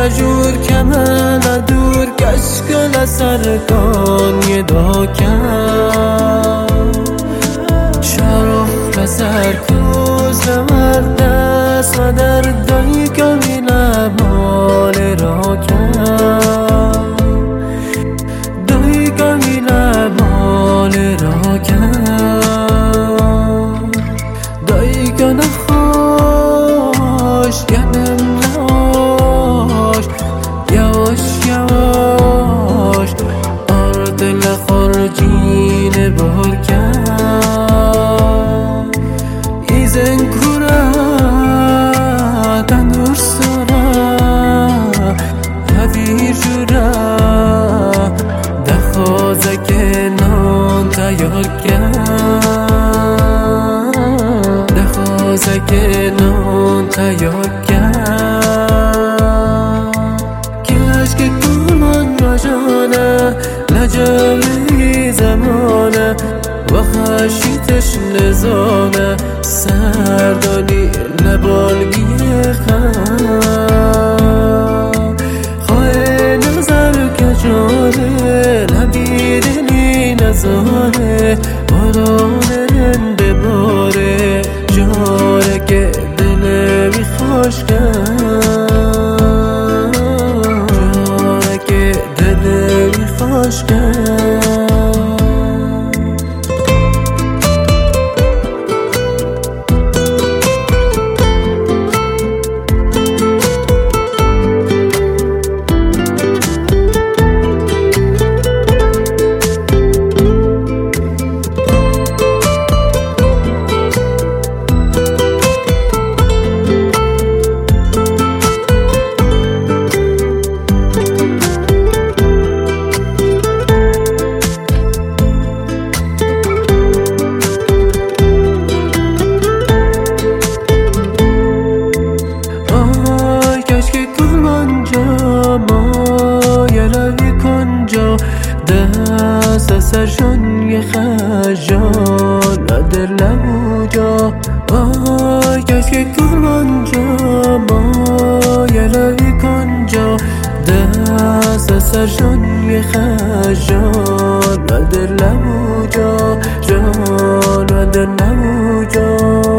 جور کمن دور کشکل سرکان یه داکن شرخ لسر کوز مردس و در دایی کمی لبال راکن دایی کمی لبال راکن دایی کنه خوش گنم ناش یواش یواش آرد لخارجین بارکن ایزن کورا تندور سورا هویر جورا دخوازه که نان تیار کن دخوازه که نان تیار کن کشک کلان راجانه لجالی زمانه و خشیتش نزانه سردانی لبالگی خم خواه نظر کجانه لبیدنی نزانه بارانه ننده باره جاره که دل میخوش کن جاره که دل میخوش کن دست سرشون یه خجال و در لبوجا آی کشک کرمان جا ما یه لبی کنجا دست سرشون یه خجال و در لبوجا جال و در لبوجا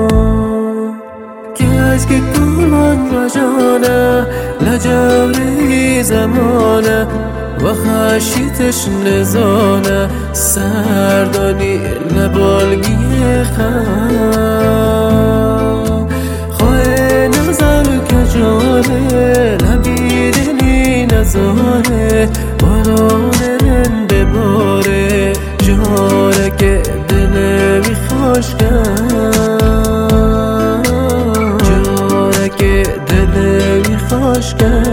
کشک کرمان راجانه لجاوری زمانه و خشیتش نزانه سردانی لبالگی خم خواه نظر کجانه لبیدنی نزانه بارانه ننده باره جاره که دل میخوش کن جاره که دل میخوش کن